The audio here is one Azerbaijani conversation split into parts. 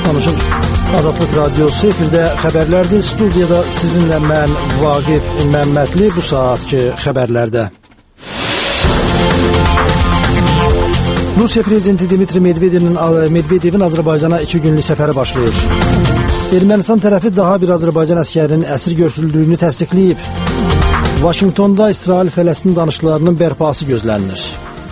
Tanışın, Azadlıq Radyosu efirdə xəbərlərdir. Studiyada sizinlə mən Vaqif Məmmədli bu saatki xəbərlərdə. Rusiya prezidenti Dmitri Medvedevin Azərbaycana 2 günlük səfəri başlayır. Ermənistan tərəfi daha bir Azərbaycan əsgərinin əsir götürüldüyünü təsdiqləyib. Vaşinqtonda İsrail-Fələstin danışıqlarının bərpası gözlənilir.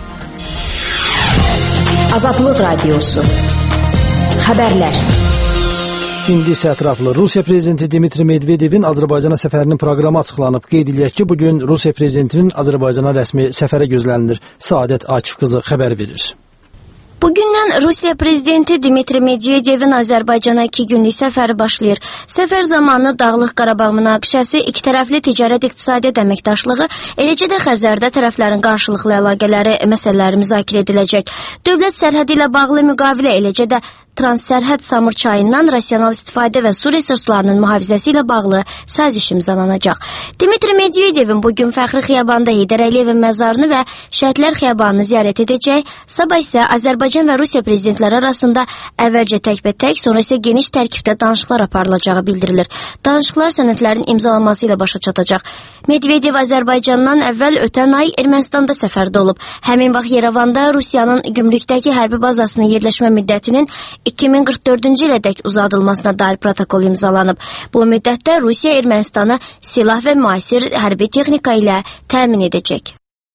Azadlıq Radyosu Xəbərlər. İndi isə ətraflı. Rusiya prezidenti Dmitri Medvedevin Azərbaycana səfərinin proqramı açıqlanıb. Qeyd edilək ki, bugün Rusiya prezidentinin Azərbaycana rəsmi səfərə gözlənilir. Saadət Akif qızı xəbər verir. Bugündən Rusiya prezidenti Dmitri Medvedevin Azərbaycana 2 günlük səfəri başlayır. Səfər zamanı Dağlıq Qarabağ münaqişəsi, ikitərəfli ticarət-iqtisadiyyat əməkdaşlığı, eləcə də Xəzərdə tərəflərin qarşılıqlı əlaqələri məsələləri müzakirə ediləcək. Dövlət sərhədi ilə bağlı müqavilə, eləcə də transsərhəd Samur çayından rasional istifadə və su resurslarının mühafizəsi ilə bağlı saziş imzalanacaq. Dmitri Medvedevin bugün Fəxri Xiyabanda Heydər Əliyevin məzarını və Şəhidlər Xiyabanını ziyarət edəcək. Sabah isə Azərbaycan və Rusiya prezidentləri arasında əvvəlcə təkbətək, sonra isə geniş tərkibdə danışıqlar aparılacağı bildirilir. Danışıqlar sənədlərin imzalanması ilə başa çatacaq. Medvedev Azərbaycandan əvvəl ötən ay Ermənistanda səfərdə olub. Həmin vaxt Yerevanda Rusiyanın Gümrükdəki hərbi bazasının yerləşmə müddətinin 2044-cü ilədək uzadılmasına dair protokol imzalanıb. Bu müddətdə Rusiya Ermənistanı silah və müasir hərbi texnika ilə təmin edəcək.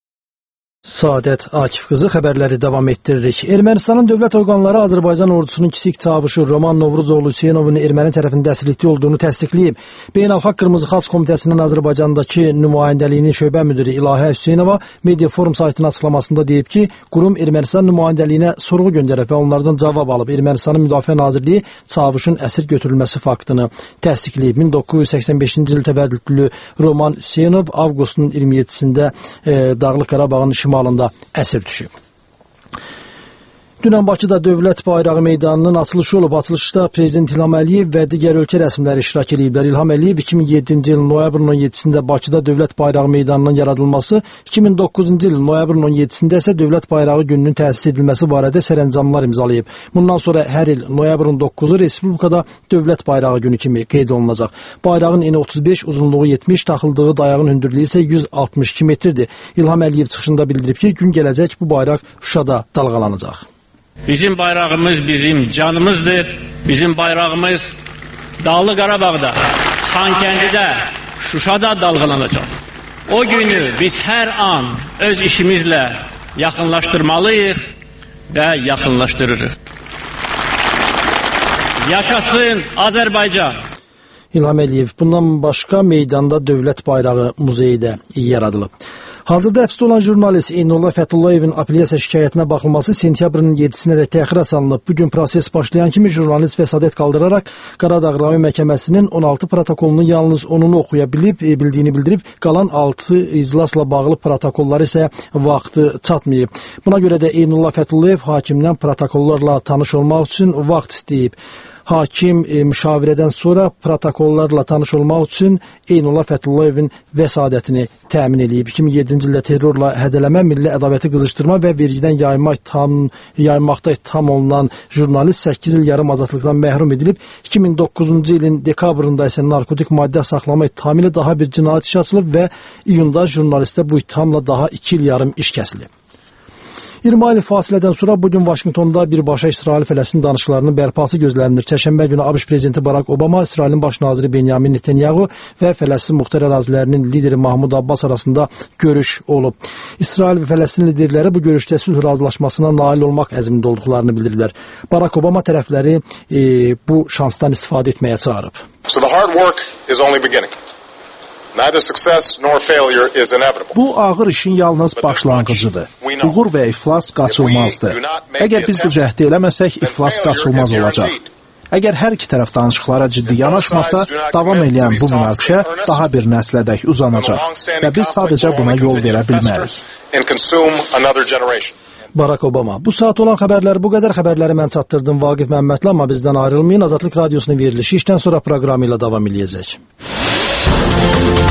Saadət Akif qızı xəbərləri davam etdiririk. Ermənistanın dövlət orqanları Azərbaycan ordusunun kiçik çavuşu Roman Novruzoğlu Hüseynovun erməni tərəfində əsirlikdə olduğunu təsdiqləyib. Beynəlxalq Qırmızı Xaç Komitəsinin Azərbaycandakı nümayəndəliyinin şöbə müdiri İlahə Hüseynova media forum saytının açıqlamasında deyib ki, qurum Ermənistan nümayəndəliyinə sorğu göndərib və onlardan cavab alıb. Ermənistanın Müdafiə Nazirliyi çavuşun əsir götürülməsi faktını təsdiqləyib. 1985-ci il təvəllüdlü Roman Hüseynov avqustun 27-sində Dağlıq Qarabağın malında əsir düşüb. Dünən Bakıda Dövlət Bayrağı meydanının açılışı olub. Açılışda Prezident İlham Əliyev və digər ölkə rəsmiləri iştirak ediblər. İlham Əliyev 2007-ci il noyabrın 17-sində Bakıda Dövlət Bayrağı meydanının yaradılması, 2009-cu il noyabrın 17-sində isə Dövlət Bayrağı gününün təsis edilməsi barədə sərəncamlar imzalayıb. Bundan sonra hər il noyabrın 9-u Respublikada Dövlət Bayrağı günü kimi qeyd olunacaq. Bayrağın eni 35, uzunluğu 70, taxıldığı dayağın hündürlüyü isə 162 metrdir. İlham Əliyev çıxışında bildirib ki, gün gələcək bu bayraq Şuşada dalğalanacaq. Bizim bayrağımız bizim canımızdır. Bizim bayrağımız Dağlı Qarabağda, Xankəndidə, Şuşada dalğalanacaq. O günü biz hər an öz işimizlə yaxınlaşdırmalıyıq və yaxınlaşdırırıq. Yaşasın Azərbaycan! İlham Əliyev. Bundan başqa meydanda Dövlət Bayrağı muzeyi də yaradılıb. Hazırda həbsdə olan jurnalist Eynullah Fətullayevin apellyasiya şikayətinə baxılması sentyabrın 7-sinə də təxirə salınıb. Bugün proses başlayan kimi jurnalist vəsadət qaldıraraq Qaradağ rayon məhkəməsinin 16 protokolunu yalnız onunu oxuya bildiyini bildirib, qalan 6 iclasla bağlı protokolları isə vaxtı çatmayıb. Buna görə də Eynullah Fətullayev hakimdən protokollarla tanış olmaq üçün vaxt istəyib. Hakim müşavirədən sonra protokollarla tanış olmaq üçün Eynullah Fətullayevin vəsadətini təmin edib. 2007-ci ildə terrorla hədələmə, milli ədavəti qızışdırma və vergidən yaymaqda ittiham olunan jurnalist 8 il yarım azadlıqdan məhrum edilib. 2009-cu ilin dekabrında isə narkotik maddə saxlama ittihamı ilə daha bir cinayət işi açılıb və iyunda jurnalistə bu ittihamla daha 2 il yarım iş kəsilib. 20 aylık fasilədən sonra bugün Vaşinqtonda birbaşa İsrail-Fələstin danışıqlarının bərpası gözlənilir. Çərşənbə günü ABŞ prezidenti Barack Obama, İsrailin baş naziri Benyamin Netanyahu və Fələstin muxtar ərazilərinin lideri Mahmud Abbas arasında görüş olub. İsrail və Fələstin liderləri bu görüşdə sülh razılaşmasına nail olmaq əzmində olduqlarını bildiriblər. Barack Obama tərəfləri bu şansdan istifadə etməyə çağırıb. So the hard work is only beginning. Neither success nor failure is inevitable. Bu ağır işin yalnız başlanğıcıdır. Uğur və iflas qaçılmazdır. Əgər biz bu cəhdi eləməsək, iflas qaçılmaz olacaq. Əgər hər iki tərəf danışıqlara ciddi yanaşmasa, davam edən bu münaqişə daha bir nəsədək uzanacaq və biz sadəcə buna yol verə bilmərik. Barack Obama. Bu saat olan xəbərlər bu qədər. Xəbərləri mən çatdırdım Vaqif Məmmədli, amma bizdən ayrılmayın. Azadlıq Radyosu'nun verilişi işdən sonra proqramı ilə davam edəcək.